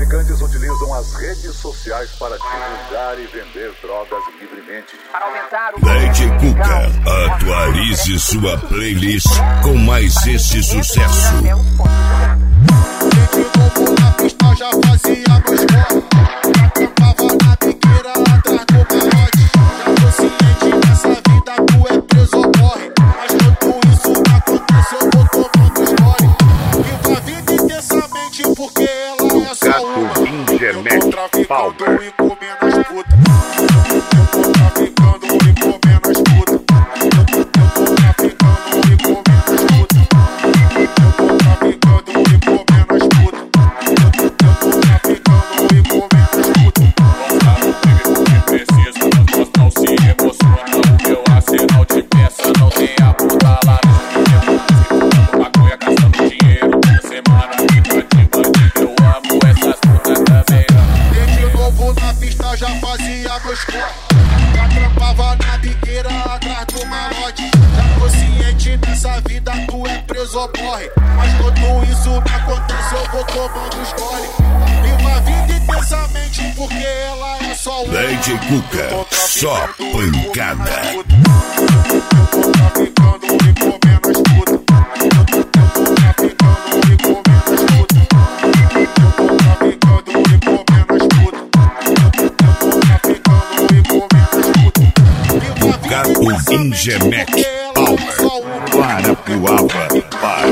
traficantes utilizam as redes sociais para divulgar e vender drogas livremente. Lady Cuca, atualize sua playlist com mais esse sucesso. De novo na pista já fazia meus corre. Acampava na biqueira atrás do calote. Já tô ciente nessa vida, tu é preso ou morre. Mas quando isso acontece eu vou tomando os gole. Viva a vida intensamente porque ela é só uma. Eu tô traficando e comendo as putas. Eu tô traficando e comendo as putas. Eu tô traficando e comendo as putas. Eu tô traficando e comendo as putas. Eu tô traficando e comendo as putas. Mostrar o que precisa, mas mostrar o se emociona. O meu arsenal de peça não tem a puta lá. Maconha gastando dinheiro toda semana. Fica de bandido, eu amo essas putas também. De novo na pista já fazia meus corre. Já trampava na biqueira atrás do malote. Já tô ciente nessa vida, tu é preso ou morre. Mas quando isso acontece eu vou tomando os gole. Viva a vida intensamente porque ela é só uma. Lady Cuca, só pancada. Eu tô traficando e comendo as putas. Eu tô traficando e comendo as putas. Eu tô traficando e comendo as putas. Eu tô traficando e comendo as putas. Viva a vida Gato intensamente Ingemek porque ela é só uma. Power, Guarapuava,